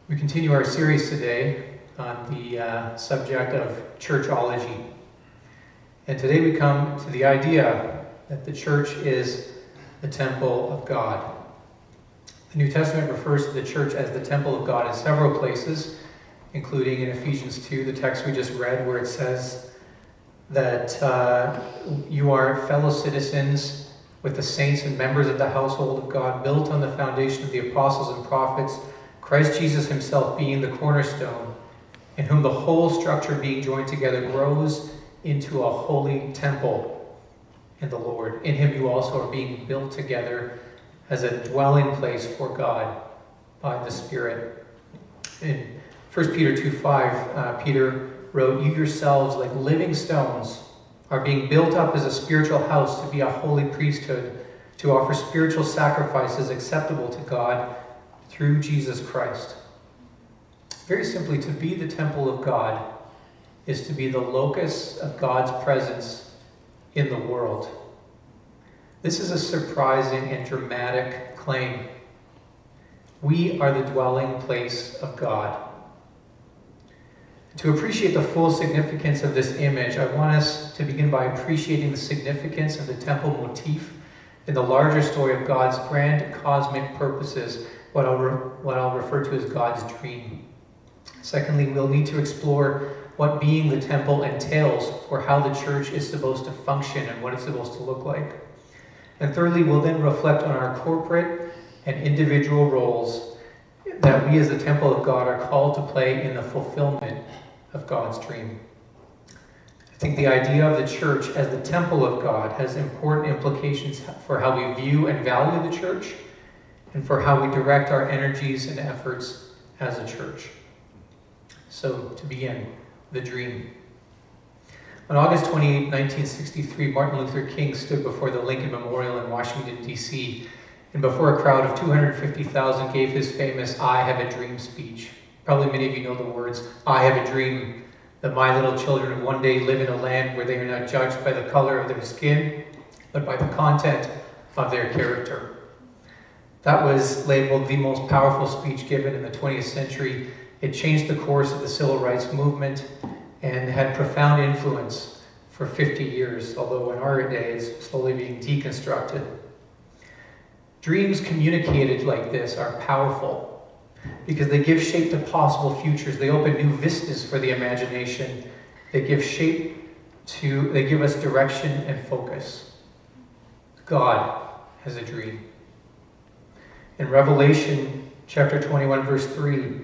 We continue our series today on the subject of churchology. And today we come to the idea that the church is the temple of God. The New Testament refers to the church as the temple of God in several places, including in Ephesians 2, the text we just read, where it says that you are fellow citizens with the saints and members of the household of God, built on the foundation of the apostles and prophets, Christ Jesus himself being the cornerstone, in whom the whole structure being joined together grows into a holy temple in the Lord. In him you also are being built together as a dwelling place for God by the Spirit. In 1 Peter 2:5, Peter wrote, "You yourselves, like living stones, are being built up as a spiritual house to be a holy priesthood, to offer spiritual sacrifices acceptable to God through Jesus Christ." Very simply, to be the temple of God is to be the locus of God's presence in the world. This is a surprising and dramatic claim. We are the dwelling place of God. To appreciate the full significance of this image, I want us to begin by appreciating the significance of the temple motif in the larger story of God's grand cosmic purposes, what I'll refer to as God's dream. Secondly, we'll need to explore what being the temple entails for how the church is supposed to function and what it's supposed to look like. And thirdly, we'll then reflect on our corporate and individual roles that we as the temple of God are called to play in the fulfillment of God's dream. I think the idea of the church as the temple of God has important implications for how we view and value the church and for how we direct our energies and efforts as a church. So, to begin, the dream. On August 28, 1963, Martin Luther King stood before the Lincoln Memorial in Washington, D.C., and before a crowd of 250,000 gave his famous "I Have a Dream" speech. Probably many of you know the words, "I have a dream that my little children one day live in a land where they are not judged by the color of their skin, but by the content of their character." That was labeled the most powerful speech given in the 20th century. It changed the course of the civil rights movement and had profound influence for 50 years, although in our day it's slowly being deconstructed. Dreams communicated like this are powerful because they give shape to possible futures. They open new vistas for the imagination. They give us direction and focus. God has a dream. In Revelation chapter 21, verse 3,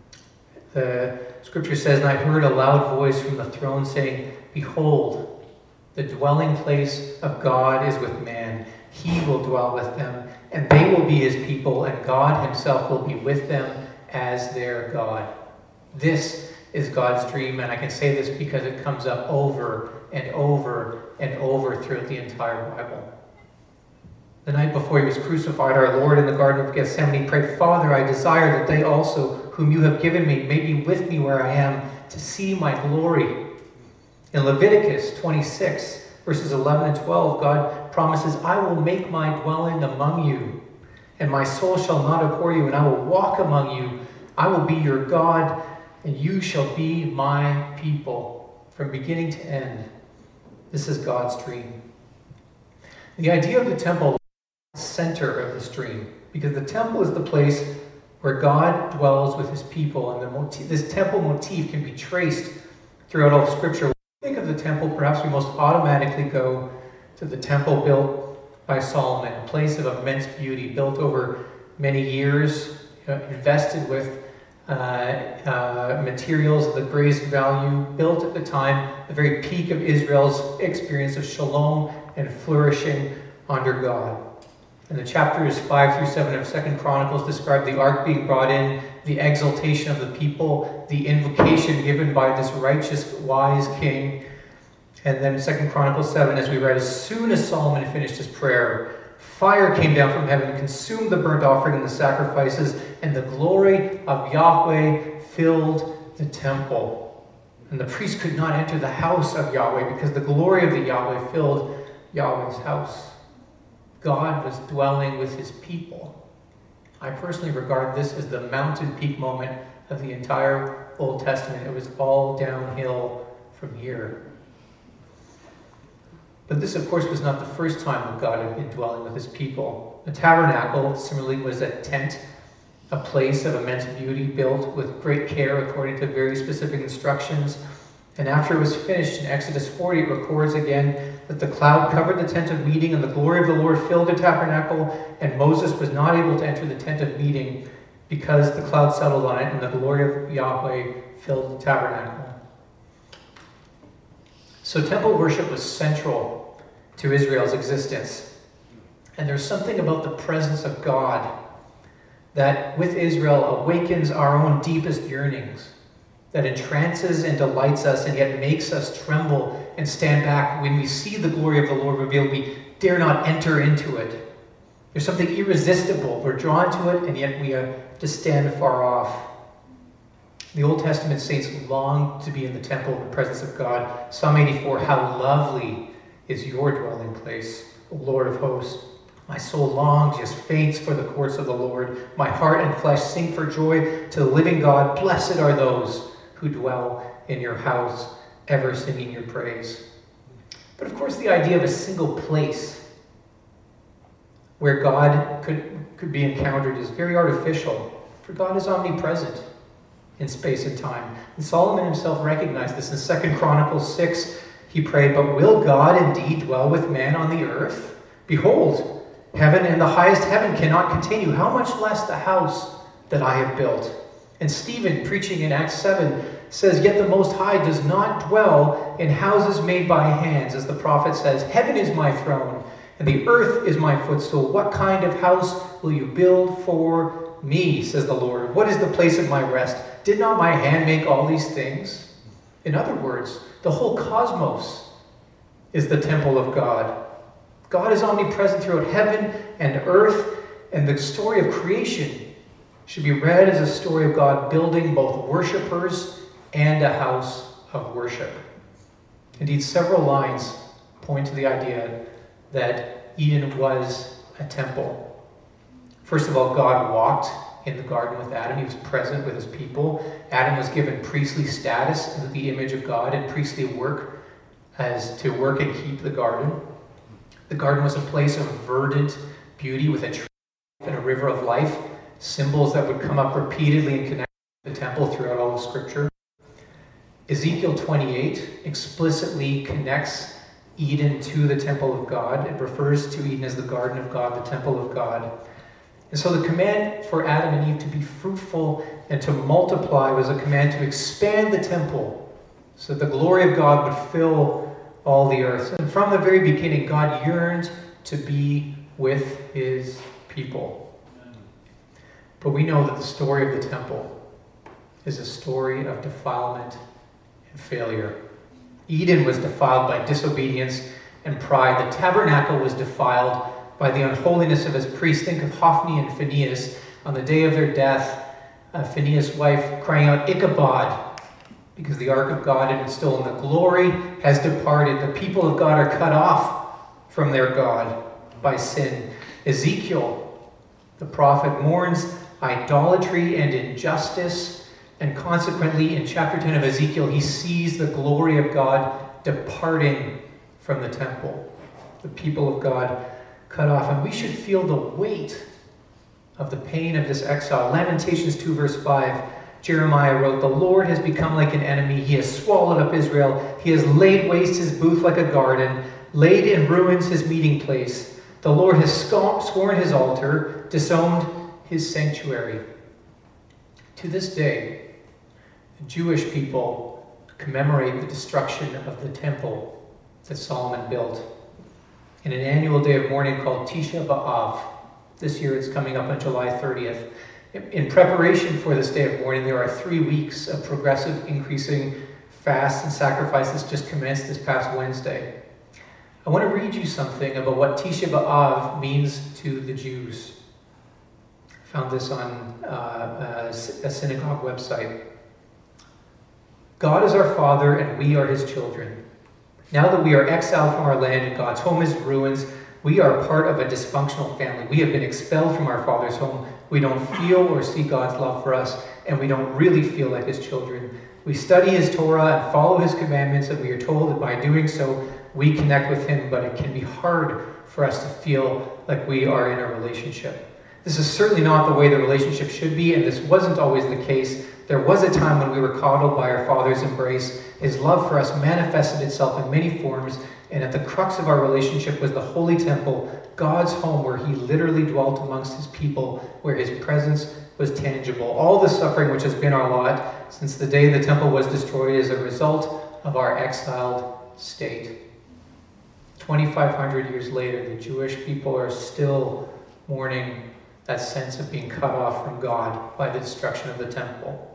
the scripture says, "And I heard a loud voice from the throne saying, 'Behold, the dwelling place of God is with man. He will dwell with them, and they will be his people, and God himself will be with them as their God.'" This is God's dream, and I can say this because it comes up over and over and over throughout the entire Bible. The night before he was crucified, our Lord in the Garden of Gethsemane prayed, "Father, I desire that they also, whom you have given me, may be with me where I am, to see my glory." In Leviticus 26, verses 11 and 12, God promises, "I will make my dwelling among you, and my soul shall not abhor you, and I will walk among you. I will be your God, and you shall be my people." From beginning to end, this is God's dream. The idea of the temple is the center of this dream, because the temple is the place where God dwells with his people, and this temple motif can be traced throughout all of Scripture. When we think of the temple, perhaps we most automatically go to the temple built by Solomon, a place of immense beauty, built over many years, invested with materials of the greatest value, built at the time, the very peak of Israel's experience of shalom and flourishing under God. And the chapters 5 through 7 of 2 Chronicles describe the ark being brought in, the exaltation of the people, the invocation given by this righteous, wise king. And then 2 Chronicles 7, as we read, as soon as Solomon finished his prayer, fire came down from heaven and consumed the burnt offering and the sacrifices, and the glory of Yahweh filled the temple. And the priest could not enter the house of Yahweh because the glory of the Yahweh filled Yahweh's house. God was dwelling with his people. I personally regard this as the mountain peak moment of the entire Old Testament. It was all downhill from here. But this, of course, was not the first time that God had been dwelling with his people. The tabernacle, similarly, was a tent, a place of immense beauty built with great care according to very specific instructions. And after it was finished in Exodus 40, it records again that the cloud covered the tent of meeting and the glory of the Lord filled the tabernacle, and Moses was not able to enter the tent of meeting because the cloud settled on it and the glory of Yahweh filled the tabernacle. So temple worship was central to Israel's existence. And there's something about the presence of God that with Israel awakens our own deepest yearnings, that entrances and delights us and yet makes us tremble and stand back when we see the glory of the Lord revealed. We dare not enter into it. There's something irresistible. We're drawn to it and yet we have to stand far off. The Old Testament saints long to be in the temple in the presence of God. Psalm 84, how lovely is your dwelling place, O Lord of hosts. My soul longs, yes, faints for the courts of the Lord. My heart and flesh sing for joy to the living God. Blessed are those who dwell in your house, ever singing your praise. But of course, the idea of a single place where God could be encountered is very artificial, for God is omnipresent in space and time. And Solomon himself recognized this in 2 Chronicles 6. He prayed, but will God indeed dwell with man on the earth? Behold, heaven and the highest heaven cannot contain you. How much less the house that I have built? And Stephen, preaching in Acts 7, says, yet the Most High does not dwell in houses made by hands, as the prophet says, heaven is my throne, and the earth is my footstool. What kind of house will you build for me, says the Lord? What is the place of my rest? Did not my hand make all these things? In other words, the whole cosmos is the temple of God. God is omnipresent throughout heaven and earth, and the story of creation should be read as a story of God building both worshipers and a house of worship. Indeed, several lines point to the idea that Eden was a temple. First of all, God walked in the garden with Adam. He was present with his people. Adam was given priestly status as the image of God and priestly work as to work and keep the garden. The garden was a place of verdant beauty with a tree and a river of life, symbols that would come up repeatedly in connection with the temple throughout all of Scripture. Ezekiel 28 explicitly connects Eden to the temple of God. It refers to Eden as the garden of God, the temple of God. And so the command for Adam and Eve to be fruitful and to multiply was a command to expand the temple so the glory of God would fill all the earth. And from the very beginning, God yearned to be with his people. But we know that the story of the temple is a story of defilement and failure. Eden was defiled by disobedience and pride. The tabernacle was defiled by the unholiness of his priests. Think of Hophni and Phinehas on the day of their death. Phinehas' wife crying out, Ichabod, because the ark of God had been stolen. The glory has departed. The people of God are cut off from their God by sin. Ezekiel, the prophet, mourns idolatry and injustice, and consequently in chapter 10 of Ezekiel, he sees the glory of God departing from the temple. The people of God cut off, and we should feel the weight of the pain of this exile. Lamentations 2 verse 5, Jeremiah wrote, the Lord has become like an enemy. He has swallowed up Israel. He has laid waste his booth like a garden, laid in ruins his meeting place. The Lord has scorned his altar, disowned his sanctuary. To this day, the Jewish people commemorate the destruction of the temple that Solomon built in an annual day of mourning called Tisha B'Av. This year it's coming up on July 30th. In preparation for this day of mourning, there are 3 weeks of progressive increasing fasts and sacrifices just commenced this past Wednesday. I want to read you something about what Tisha B'Av means to the Jews. I found this on a synagogue website. God is our Father and we are his children. Now that we are exiled from our land and God's home is ruins, we are part of a dysfunctional family. We have been expelled from our Father's home. We don't feel or see God's love for us, and we don't really feel like his children. We study his Torah and follow his commandments, and we are told that by doing so, we connect with him, but it can be hard for us to feel like we are in a relationship. This is certainly not the way the relationship should be, and this wasn't always the case. There was a time when we were coddled by our Father's embrace. His love for us manifested itself in many forms, and at the crux of our relationship was the holy temple, God's home, where he literally dwelt amongst his people, where his presence was tangible. All the suffering which has been our lot since the day the temple was destroyed is a result of our exiled state. 2,500 years later, the Jewish people are still mourning that sense of being cut off from God by the destruction of the temple.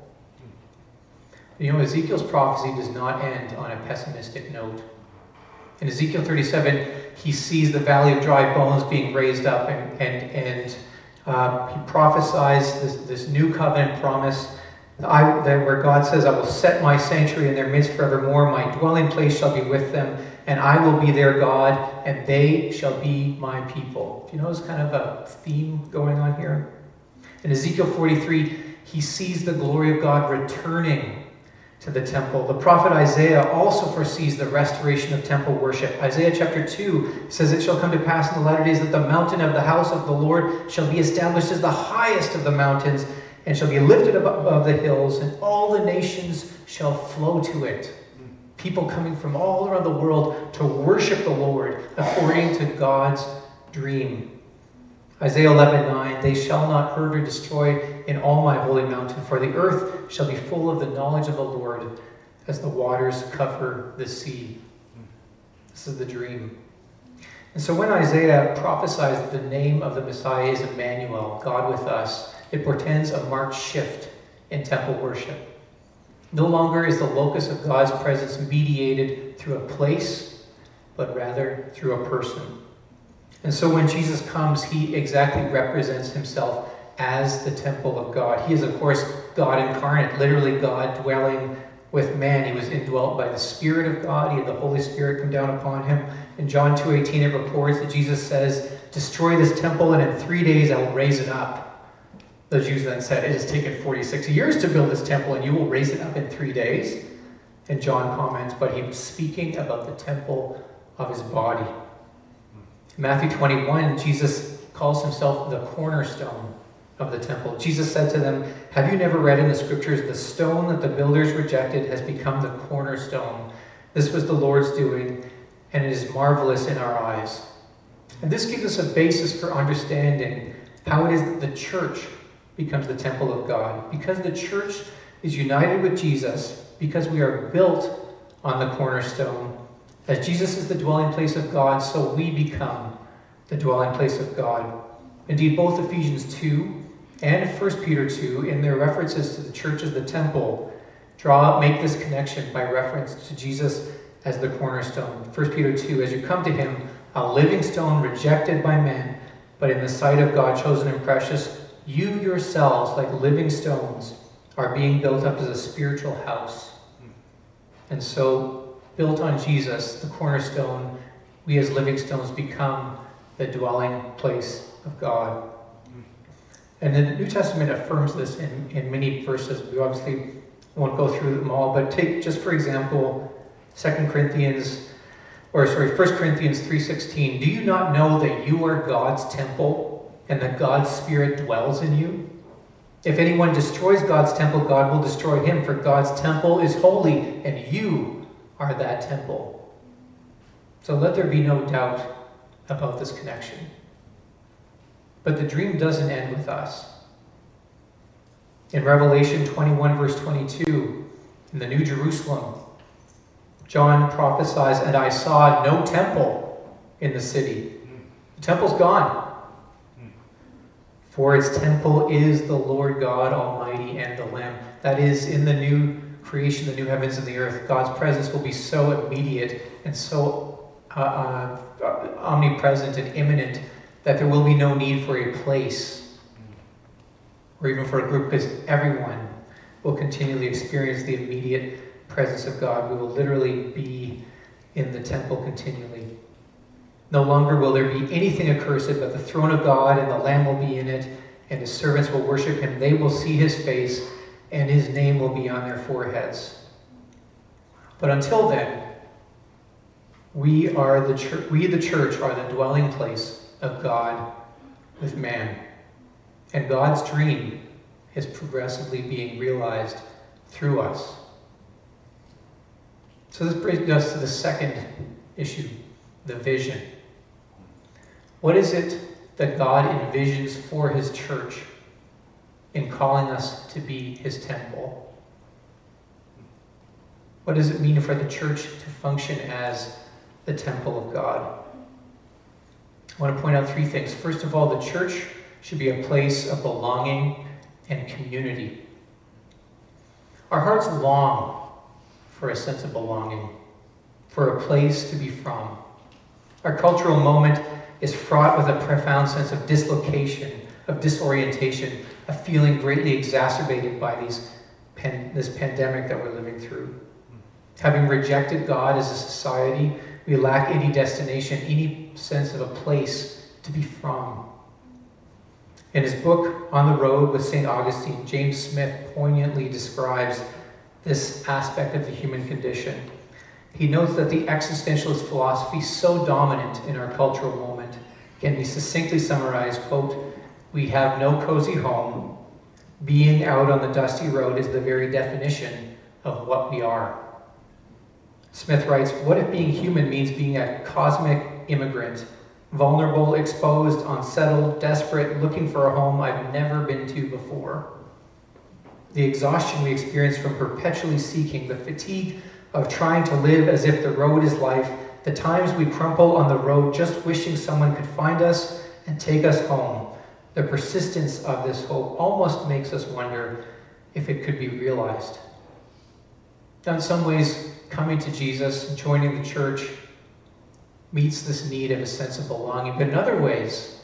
You know, Ezekiel's prophecy does not end on a pessimistic note. In Ezekiel 37, he sees the valley of dry bones being raised up, and he prophesies this new covenant promise where God says, I will set my sanctuary in their midst forevermore. My dwelling place shall be with them, and I will be their God, and they shall be my people. Do you notice kind of a theme going on here? In Ezekiel 43, he sees the glory of God returning to the temple. The prophet Isaiah also foresees the restoration of temple worship. Isaiah chapter 2 says, it shall come to pass in the latter days that the mountain of the house of the Lord shall be established as the highest of the mountains, and shall be lifted above the hills, and all the nations shall flow to it. People coming from all around the world to worship the Lord according to God's dream. Isaiah 11:9, they shall not hurt or destroy in all my holy mountain, for the earth shall be full of the knowledge of the Lord as the waters cover the sea. This is the dream. And so when Isaiah prophesies that the name of the Messiah is Emmanuel, God with us, it portends a marked shift in temple worship. No longer is the locus of God's presence mediated through a place, but rather through a person. And so when Jesus comes, he exactly represents himself as the temple of God. He is, of course, God incarnate, literally God dwelling with man. He was indwelt by the Spirit of God. He had the Holy Spirit come down upon him. In John 2:18, it reports that Jesus says, destroy this temple, and in 3 days I will raise it up. The Jews then said, it has taken 46 years to build this temple, and you will raise it up in 3 days. And John comments, but he was speaking about the temple of his body. In Matthew 21, Jesus calls himself the cornerstone of the temple. Jesus said to them, have you never read in the scriptures, the stone that the builders rejected has become the cornerstone. This was the Lord's doing, and it is marvelous in our eyes. And this gives us a basis for understanding how it is that the church becomes the temple of God. Because the church is united with Jesus, because we are built on the cornerstone. As Jesus is the dwelling place of God, so we become the dwelling place of God. Indeed, both Ephesians 2 and 1 Peter 2, in their references to the church as the temple, make this connection by reference to Jesus as the cornerstone. 1 Peter 2, as you come to him, a living stone rejected by men, but in the sight of God chosen and precious, you yourselves, like living stones, are being built up as a spiritual house. And so, built on Jesus, the cornerstone, we as living stones become the dwelling place of God. And the New Testament affirms this in many verses. We obviously won't go through them all, but take just for example, 1 Corinthians 3:16. Do you not know that you are God's temple and that God's Spirit dwells in you? If anyone destroys God's temple, God will destroy him, for God's temple is holy, and you are that temple. So let there be no doubt about this connection. But the dream doesn't end with us. In Revelation 21, verse 22, in the New Jerusalem, John prophesies, and I saw no temple in the city. The temple's gone. For its temple is the Lord God Almighty and the Lamb. That is, in the new creation, the new heavens and the earth, God's presence will be so immediate and so omnipresent and imminent that there will be no need for a place or even for a group, because everyone will continually experience the immediate presence of God. We will literally be in the temple continually. No longer will there be anything accursed, but the throne of God and the Lamb will be in it, and his servants will worship him. They will see his face, and his name will be on their foreheads. But until then, we, the church, are the dwelling place of God with man. And God's dream is progressively being realized through us. So this brings us to the second issue, the vision. What is it that God envisions for his church in calling us to be his temple? What does it mean for the church to function as the temple of God? I want to point out three things. First of all, the church should be a place of belonging and community. Our hearts long for a sense of belonging, for a place to be from. Our cultural moment is fraught with a profound sense of dislocation, of disorientation, a feeling greatly exacerbated by this pandemic that we're living through. Having rejected God as a society, we lack any destination, any sense of a place to be from. In his book, On the Road with St. Augustine, James Smith poignantly describes this aspect of the human condition. He notes that the existentialist philosophy so dominant in our cultural moment can be succinctly summarized, quote, "We have no cozy home. Being out on the dusty road is the very definition of what we are." Smith writes, "What if being human means being a cosmic immigrant, vulnerable, exposed, unsettled, desperate, looking for a home I've never been to before? The exhaustion we experience from perpetually seeking, the fatigue of trying to live as if the road is life, the times we crumple on the road just wishing someone could find us and take us home. The persistence of this hope almost makes us wonder if it could be realized." Now, in some ways, coming to Jesus, joining the church, meets this need of a sense of belonging. But in other ways,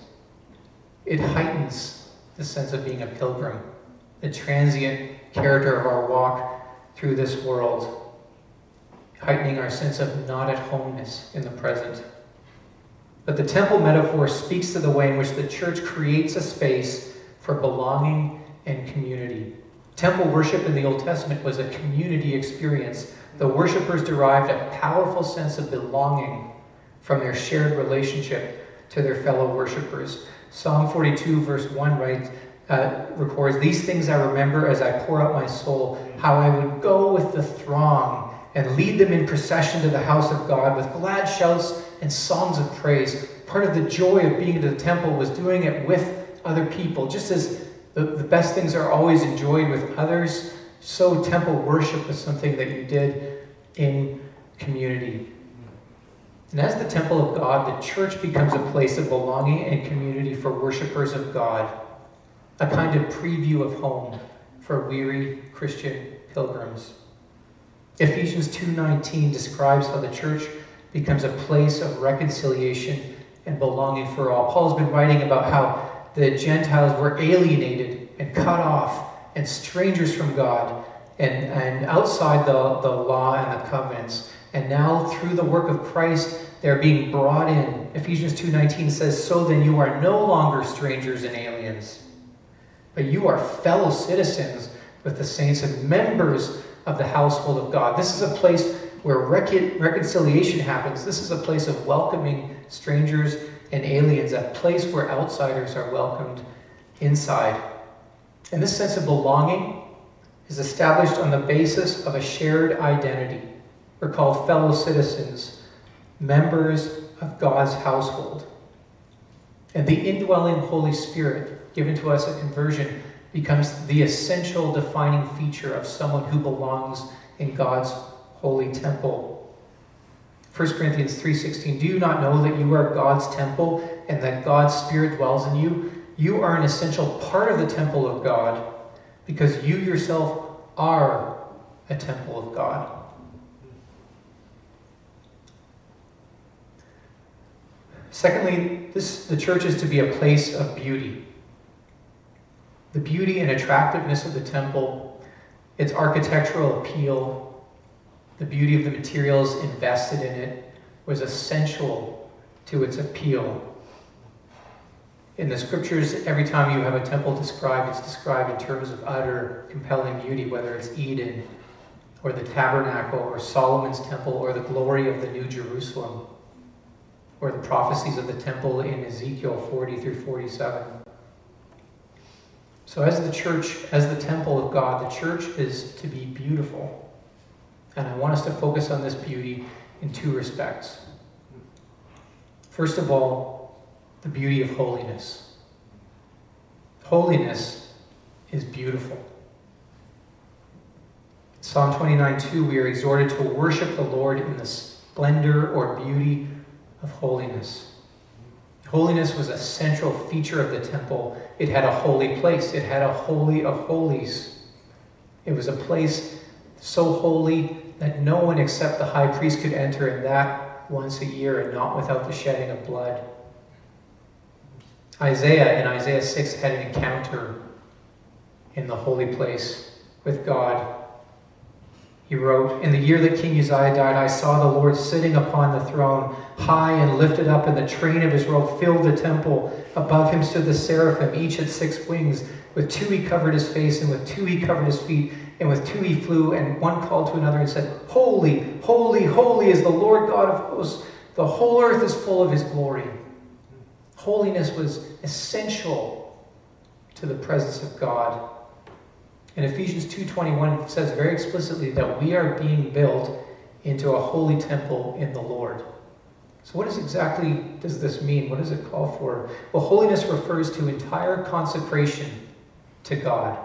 it heightens the sense of being a pilgrim, the transient character of our walk through this world, heightening our sense of not at homeness in the present. But the temple metaphor speaks to the way in which the church creates a space for belonging and community. Temple worship in the Old Testament was a community experience. The worshipers derived a powerful sense of belonging from their shared relationship to their fellow worshipers. Psalm 42 verse 1 records, "These things I remember as I pour out my soul, how I would go with the throng and lead them in procession to the house of God with glad shouts and songs of praise." Part of the joy of being in the temple was doing it with other people. Just as the best things are always enjoyed with others, so temple worship was something that you did in community. And as the temple of God, the church becomes a place of belonging and community for worshipers of God, a kind of preview of home for weary Christian pilgrims. Ephesians 2:19 describes how the church becomes a place of reconciliation and belonging for all. Paul's been writing about how the Gentiles were alienated and cut off and strangers from God and outside the law and the covenants. And now through the work of Christ, they're being brought in. Ephesians 2:19 says, "So then you are no longer strangers and aliens, but you are fellow citizens with the saints and members of the household of God." This is a place where reconciliation happens. This is a place of welcoming strangers and aliens, a place where outsiders are welcomed inside. And this sense of belonging is established on the basis of a shared identity. We're called fellow citizens, members of God's household. And the indwelling Holy Spirit given to us at conversion becomes the essential defining feature of someone who belongs in God's holy temple. 1 Corinthians 3:16, "Do you not know that you are God's temple and that God's Spirit dwells in you? You are an essential part of the temple of God because you yourself are a temple of God." Secondly, the church is to be a place of beauty. The beauty and attractiveness of the temple, its architectural appeal, the beauty of the materials invested in it was essential to its appeal. In the scriptures, every time you have a temple described, it's described in terms of utter, compelling beauty, whether it's Eden, or the tabernacle, or Solomon's temple, or the glory of the New Jerusalem, or the prophecies of the temple in Ezekiel 40 through 47. So as the church, as the temple of God, the church is to be beautiful. And I want us to focus on this beauty in two respects. First of all, the beauty of holiness. Holiness is beautiful. Psalm 29:2, we are exhorted to worship the Lord in the splendor or beauty of holiness. Holiness was a central feature of the temple. It had a holy place. It had a holy of holies. It was a place so holy that no one except the high priest could enter, and that once a year, and not without the shedding of blood. Isaiah in Isaiah 6 had an encounter in the holy place with God. He wrote, "In the year that King Uzziah died, I saw the Lord sitting upon the throne, high and lifted up, and the train of his robe filled the temple. Above him stood the seraphim, each had 6 wings. With 2 he covered his face, and with 2 he covered his feet, and with 2 he flew, and one called to another and said, Holy, holy, holy is the Lord God of hosts. The whole earth is full of his glory." Holiness was essential to the presence of God. And Ephesians 2:21 says very explicitly that we are being built into a holy temple in the Lord. So what exactly does this mean? What does it call for? Well, holiness refers to entire consecration to God.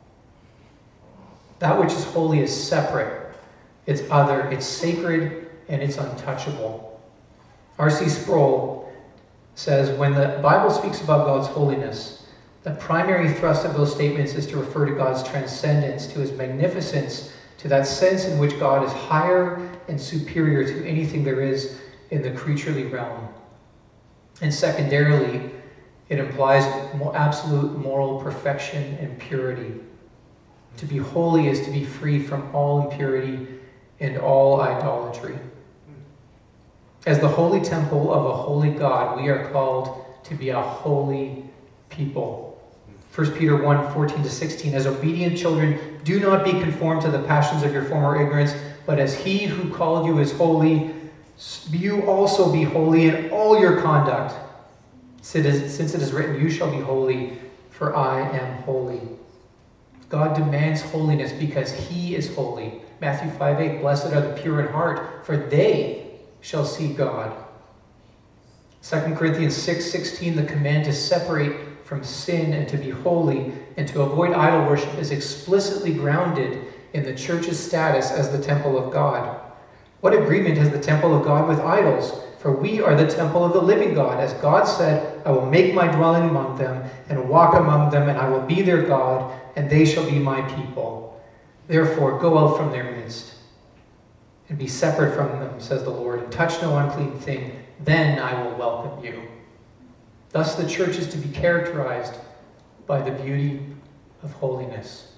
That which is holy is separate, it's other, it's sacred, and it's untouchable. R.C. Sproul says, when the Bible speaks about God's holiness, the primary thrust of those statements is to refer to God's transcendence, to his magnificence, to that sense in which God is higher and superior to anything there is in the creaturely realm. And secondarily, it implies absolute moral perfection and purity. To be holy is to be free from all impurity and all idolatry. As the holy temple of a holy God, we are called to be a holy people. 1 Peter 1:14-16, as obedient children, do not be conformed to the passions of your former ignorance, but as he who called you is holy, you also be holy in all your conduct. Since it is written, you shall be holy, for I am holy. God demands holiness because he is holy. Matthew 5:8, blessed are the pure in heart, for they shall see God. 2 Corinthians 6:16, the command to separate from sin and to be holy and to avoid idol worship is explicitly grounded in the church's status as the temple of God. What agreement has the temple of God with idols? For we are the temple of the living God. As God said, I will make my dwelling among them and walk among them, and I will be their God, and they shall be my people. Therefore, go out from their midst and be separate from them, says the Lord, and touch no unclean thing. Then I will welcome you. Thus the church is to be characterized by the beauty of holiness.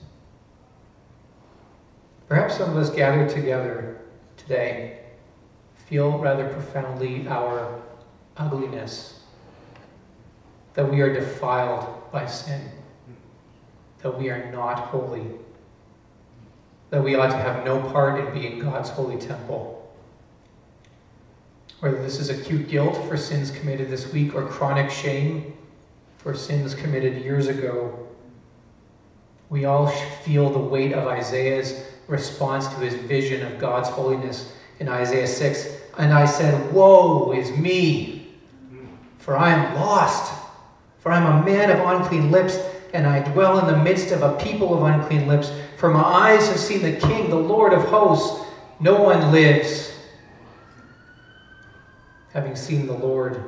Perhaps some of us gathered together today feel rather profoundly our ugliness, that we are defiled by sin, that we are not holy, that we ought to have no part in being God's holy temple. Whether this is acute guilt for sins committed this week or chronic shame for sins committed years ago, we all feel the weight of Isaiah's response to his vision of God's holiness in Isaiah 6. And I said, woe is me, for I am lost, for I am a man of unclean lips, and I dwell in the midst of a people of unclean lips. For my eyes have seen the King, the Lord of hosts. No one lives, having seen the Lord.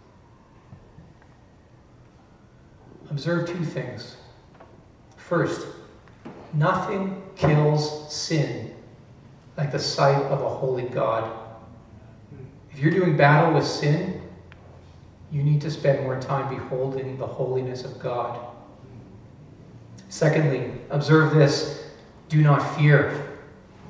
Observe 2 things. First, nothing kills sin like the sight of a holy God. If you're doing battle with sin, you need to spend more time beholding the holiness of God. Secondly, observe this. Do not fear.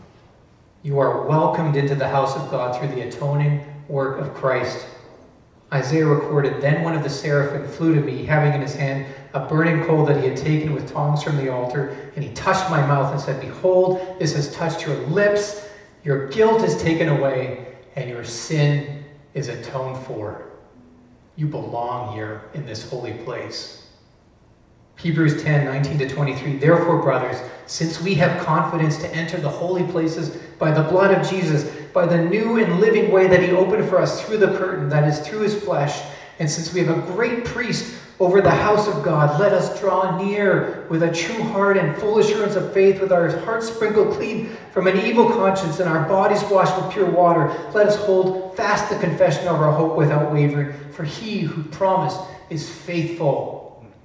You are welcomed into the house of God through the atoning work of Christ. Isaiah recorded, "Then one of the seraphim flew to me, having in his hand a burning coal that he had taken with tongs from the altar, and he touched my mouth and said, 'Behold, this has touched your lips. Your guilt is taken away, and your sin is atoned for. You belong here in this holy place.'" Hebrews 10:19-23, "Therefore, brothers, since we have confidence to enter the holy places by the blood of Jesus, by the new and living way that he opened for us through the curtain, that is, through his flesh, and since we have a great priest over the house of God, let us draw near with a true heart and full assurance of faith, with our hearts sprinkled clean from an evil conscience and our bodies washed with pure water. Let us hold fast the confession of our hope without wavering, for he who promised is faithful."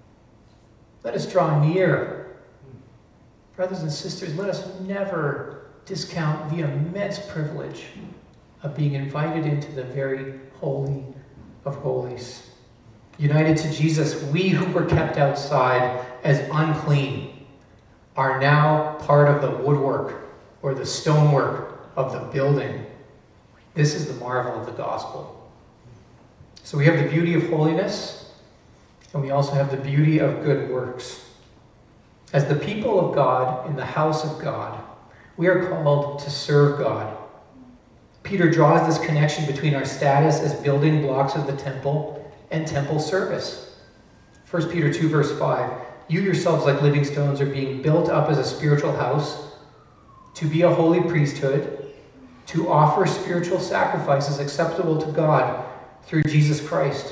Let us draw near. Brothers and sisters, let us never discount the immense privilege of being invited into the very holy of holies. United to Jesus, we who were kept outside as unclean are now part of the woodwork or the stonework of the building. This is the marvel of the gospel. So we have the beauty of holiness, and we also have the beauty of good works. As the people of God in the house of God, we are called to serve God. Peter draws this connection between our status as building blocks of the temple and temple service. 1 Peter 2 verse 5, "You yourselves like living stones are being built up as a spiritual house, to be a holy priesthood, to offer spiritual sacrifices acceptable to God through Jesus Christ."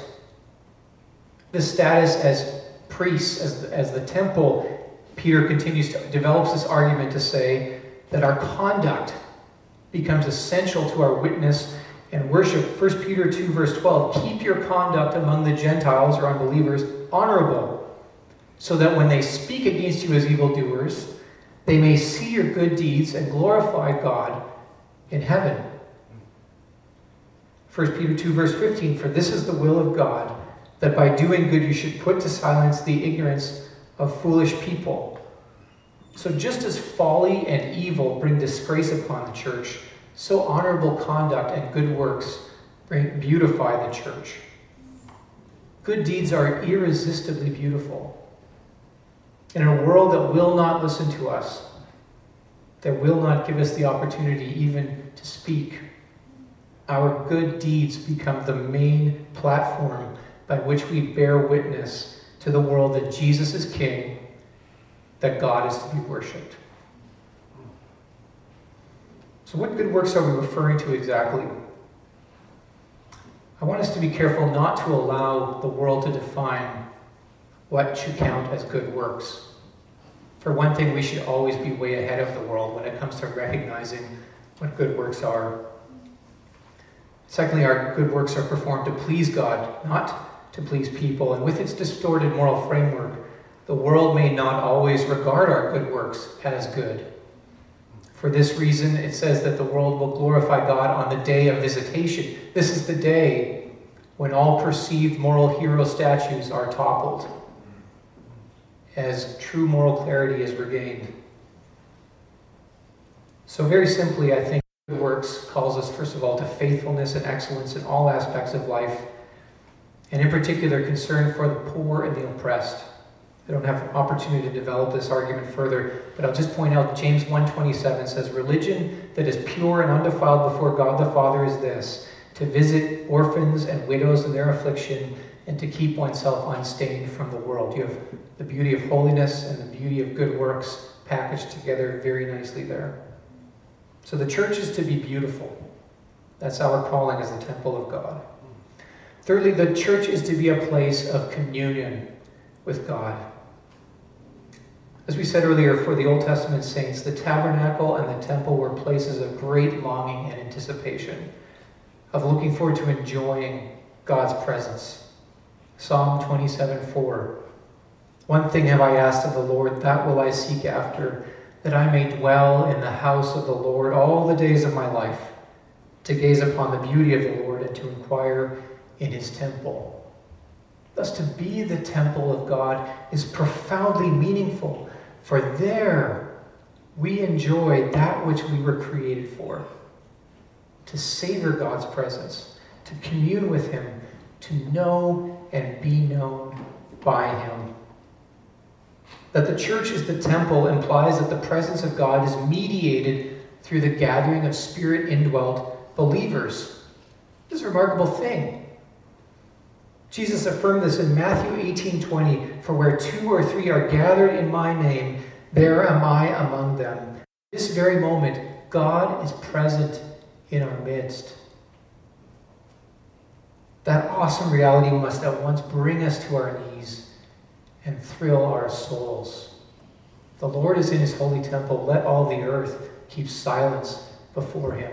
This status as priests, as the temple, Peter continues to develops this argument to say that our conduct becomes essential to our witness and worship. 1 Peter 2 verse 12, "Keep your conduct among the Gentiles or unbelievers honorable, so that when they speak against you as evildoers, they may see your good deeds and glorify God in heaven." 1 Peter 2 verse 15, "For this is the will of God, that by doing good you should put to silence the ignorance of foolish people." So just as folly and evil bring disgrace upon the church, so honorable conduct and good works beautify the church. Good deeds are irresistibly beautiful. And in a world that will not listen to us, that will not give us the opportunity even to speak, our good deeds become the main platform by which we bear witness to the world that Jesus is King, that God is to be worshipped. So what good works are we referring to exactly? I want us to be careful not to allow the world to define what should count as good works. For one thing, we should always be way ahead of the world when it comes to recognizing what good works are. Secondly, our good works are performed to please God, not to please people. And with its distorted moral framework, the world may not always regard our good works as good. For this reason, it says that the world will glorify God on the day of visitation. This is the day when all perceived moral hero statues are toppled, as true moral clarity is regained. So very simply, I think good works calls us, first of all, to faithfulness and excellence in all aspects of life, and in particular, concern for the poor and the oppressed. I don't have an opportunity to develop this argument further, but I'll just point out James 1:27 says, "Religion that is pure and undefiled before God the Father is this, to visit orphans and widows in their affliction, and to keep oneself unstained from the world." You have the beauty of holiness and the beauty of good works packaged together very nicely there. So the church is to be beautiful. That's our calling as the temple of God. Thirdly, the church is to be a place of communion with God. As we said earlier, for the Old Testament saints, the tabernacle and the temple were places of great longing and anticipation, of looking forward to enjoying God's presence. Psalm 27:4, "One thing have I asked of the Lord, that will I seek after, that I may dwell in the house of the Lord all the days of my life, to gaze upon the beauty of the Lord and to inquire in his temple." Thus, to be the temple of God is profoundly meaningful, for there we enjoy that which we were created for, to savor God's presence, to commune with him, to know and be known by him. That the church is the temple implies that the presence of God is mediated through the gathering of Spirit-indwelt believers. This is a remarkable thing. Jesus affirmed this in Matthew 18:20, "For where 2 or 3 are gathered in my name, there am I among them." This very moment, God is present in our midst. That awesome reality must at once bring us to our knees and thrill our souls. The Lord is in his holy temple. Let all the earth keep silence before him.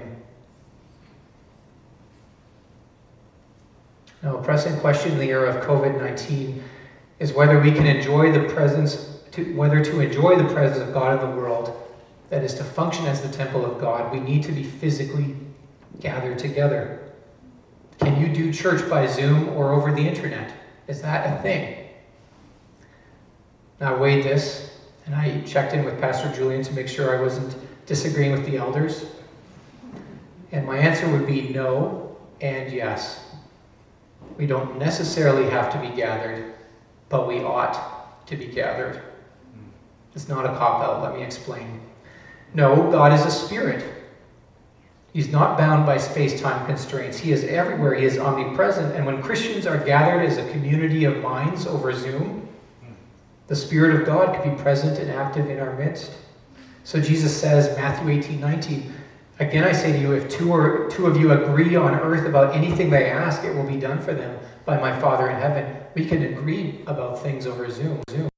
Now, a pressing question in the era of COVID-19 is whether we can enjoy the presence, whether to enjoy the presence of God in the world, that is to function as the temple of God, we need to be physically gathered together. Can you do church by Zoom or over the internet? Is that a thing? Now, I weighed this, and I checked in with Pastor Julian to make sure I wasn't disagreeing with the elders. And my answer would be no and yes. We don't necessarily have to be gathered, but we ought to be gathered. It's not a cop-out, let me explain. No, God is a spirit. He's not bound by space-time constraints. He is everywhere. He is omnipresent. And when Christians are gathered as a community of minds over Zoom, the Spirit of God can be present and active in our midst. So Jesus says, Matthew 18:19, "Again I say to you, if two of you agree on earth about anything they ask, it will be done for them by my Father in heaven." We can agree about things over Zoom.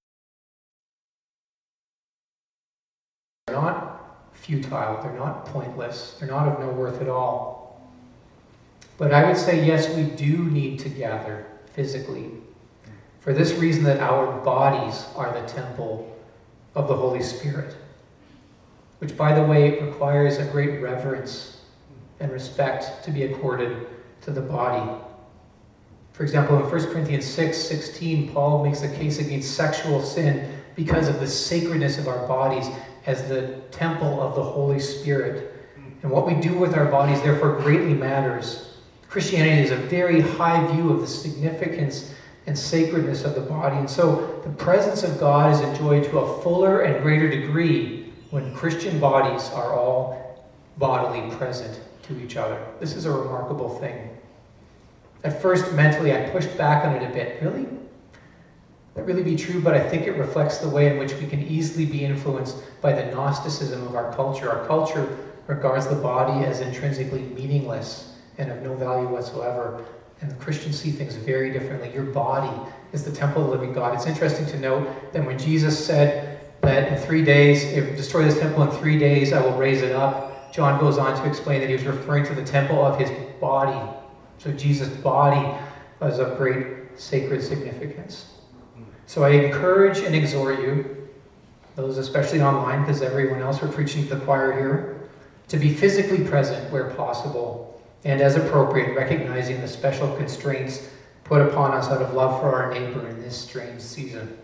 They're not futile, they're not pointless, they're not of no worth at all. But I would say, yes, we do need to gather physically. For this reason, that our bodies are the temple of the Holy Spirit. Which, by the way, requires a great reverence and respect to be accorded to the body. For example, in 1 Corinthians 6:16, Paul makes a case against sexual sin because of the sacredness of our bodies as the temple of the Holy Spirit. And what we do with our bodies, therefore, greatly matters. Christianity is a very high view of the significance and sacredness of the body. And so the presence of God is enjoyed to a fuller and greater degree when Christian bodies are all bodily present to each other. This is a remarkable thing. At first, mentally, I pushed back on it a bit. Really? That really be true, but I think it reflects the way in which we can easily be influenced by the Gnosticism of our culture. Our culture regards the body as intrinsically meaningless and of no value whatsoever. And the Christians see things very differently. Your body is the temple of the living God. It's interesting to note that when Jesus said that in 3 days, if destroy this temple in 3 days, I will raise it up, John goes on to explain that he was referring to the temple of his body. So Jesus' body was of great sacred significance. So I encourage and exhort you, those especially online, because everyone else we're preaching to the choir here, to be physically present where possible and as appropriate, recognizing the special constraints put upon us out of love for our neighbor in this strange season.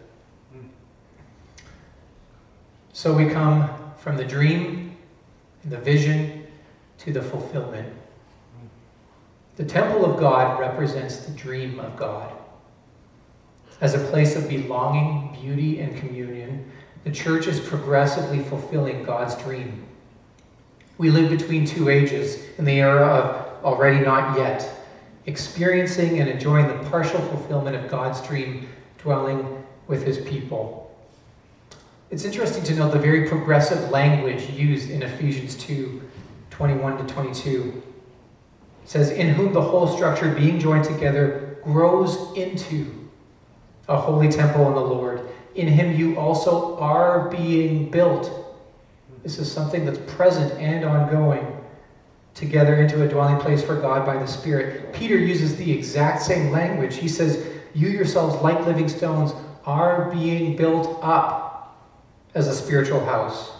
So we come from the dream and the vision to the fulfillment. The temple of God represents the dream of God. As a place of belonging, beauty, and communion, the church is progressively fulfilling God's dream. We live between 2 ages, in the era of already not yet, experiencing and enjoying the partial fulfillment of God's dream, dwelling with his people. It's interesting to note the very progressive language used in Ephesians 2:21-22. It says, "In whom the whole structure, being joined together, grows into a holy temple in the Lord. In him you also are being built." This is something that's present and ongoing, together into a dwelling place for God by the Spirit. Peter uses the exact same language. He says, "You yourselves, like living stones, are being built up as a spiritual house."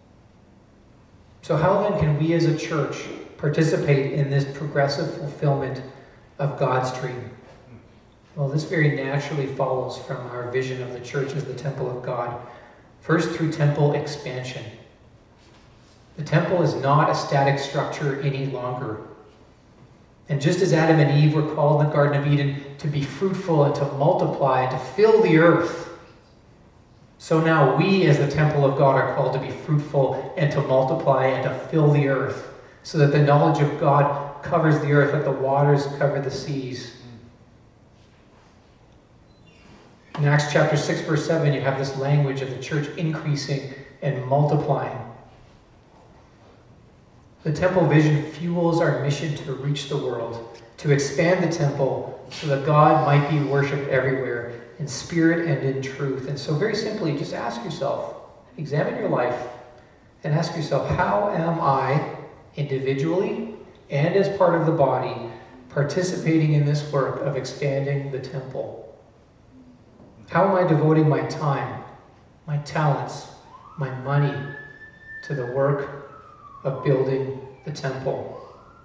So how then can we as a church participate in this progressive fulfillment of God's dream? Well, this very naturally follows from our vision of the church as the temple of God. First, through temple expansion. The temple is not a static structure any longer. And just as Adam and Eve were called in the Garden of Eden to be fruitful and to multiply and to fill the earth, so now we as the temple of God are called to be fruitful and to multiply and to fill the earth, so that the knowledge of God covers the earth like the waters cover the seas. In Acts chapter 6, verse 7, you have this language of the church increasing and multiplying. The temple vision fuels our mission to reach the world, to expand the temple so that God might be worshipped everywhere in spirit and in truth. And so very simply, just ask yourself, examine your life, and ask yourself, how am I individually and as part of the body participating in this work of expanding the temple? How am I devoting my time, my talents, my money to the work of building the temple?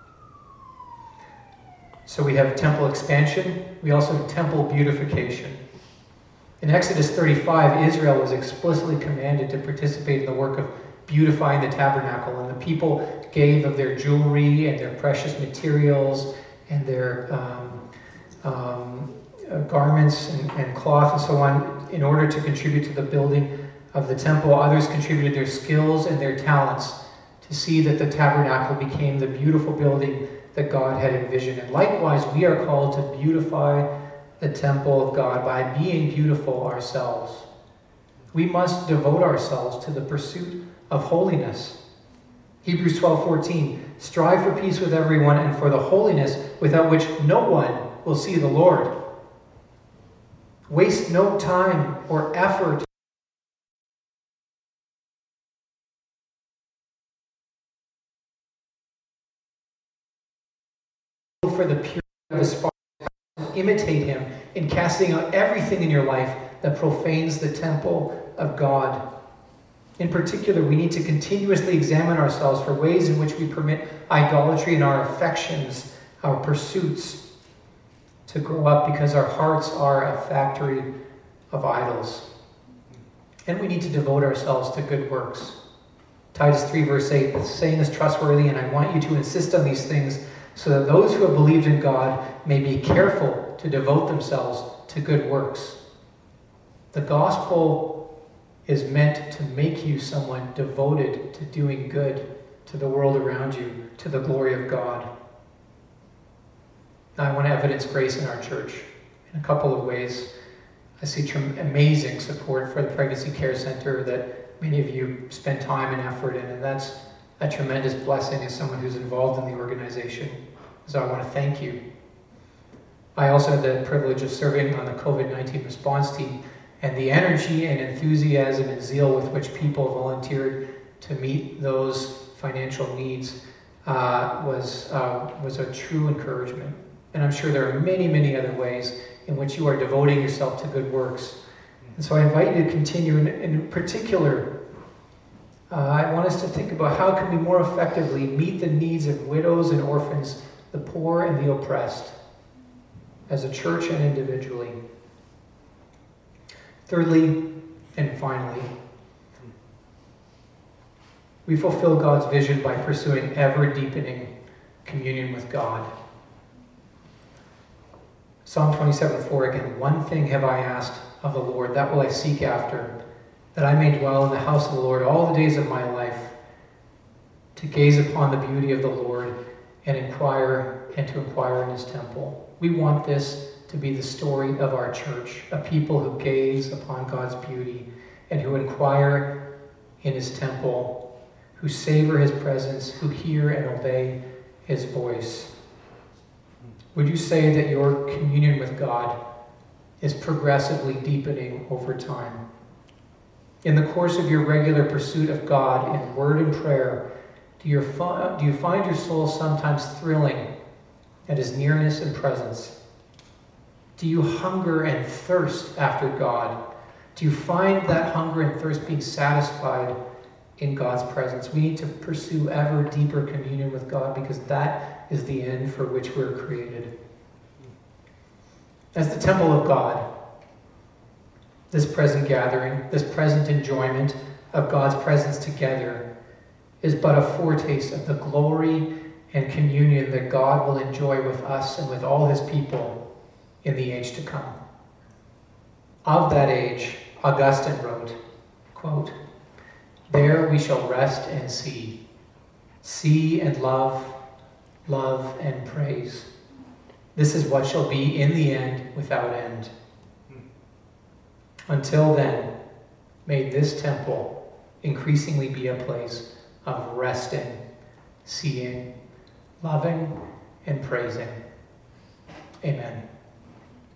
So we have temple expansion. We also have temple beautification. In Exodus 35, Israel was explicitly commanded to participate in the work of beautifying the tabernacle, and the people gave of their jewelry and their precious materials and their garments and cloth and so on in order to contribute to the building of the temple. Others contributed their skills and their talents to see that the tabernacle became the beautiful building that God had envisioned. And likewise, we are called to beautify the temple of God by being beautiful ourselves. We must devote ourselves to the pursuit of holiness. Hebrews 12:14, strive for peace with everyone and for the holiness without which no one will see the Lord. Waste no time or effort for the purity of his Father. Imitate him in casting out everything in your life that profanes the temple of God. In particular, we need to continuously examine ourselves for ways in which we permit idolatry in our affections, our pursuits, to grow up, because our hearts are a factory of idols. And we need to devote ourselves to good works. Titus 3 verse 8, the saying is trustworthy, and I want you to insist on these things so that those who have believed in God may be careful to devote themselves to good works. The gospel is meant to make you someone devoted to doing good to the world around you, to the glory of God. Now, I want to evidence grace in our church in a couple of ways. I see amazing support for the Pregnancy Care Center that many of you spend time and effort in, and that's a tremendous blessing as someone who's involved in the organization. So I want to thank you. I also had the privilege of serving on the COVID-19 response team, and the energy and enthusiasm and zeal with which people volunteered to meet those financial needs was a true encouragement. And I'm sure there are many, many other ways in which you are devoting yourself to good works. And so I invite you to continue. In particular, I want us to think about how can we more effectively meet the needs of widows and orphans, the poor and the oppressed, as a church and individually. Thirdly, and finally, we fulfill God's vision by pursuing ever-deepening communion with God. Psalm 27:4 again, one thing have I asked of the Lord, that will I seek after, that I may dwell in the house of the Lord all the days of my life, to gaze upon the beauty of the Lord and to inquire in his temple. We want this to be the story of our church, a people who gaze upon God's beauty and who inquire in his temple, who savor his presence, who hear and obey his voice. Would you say that your communion with God is progressively deepening over time? In the course of your regular pursuit of God in word and prayer, do you find your soul sometimes thrilling at his nearness and presence? Do you hunger and thirst after God? Do you find that hunger and thirst being satisfied in God's presence? We need to pursue ever deeper communion with God, because that is the end for which we're created. As the temple of God, this present gathering, this present enjoyment of God's presence together is but a foretaste of the glory and communion that God will enjoy with us and with all his people in the age to come. Of that age, Augustine wrote, quote, "There we shall rest and see and love and praise. This is what shall be in the end without end. Until then, may this temple increasingly be a place of resting, seeing, loving, and praising." Amen.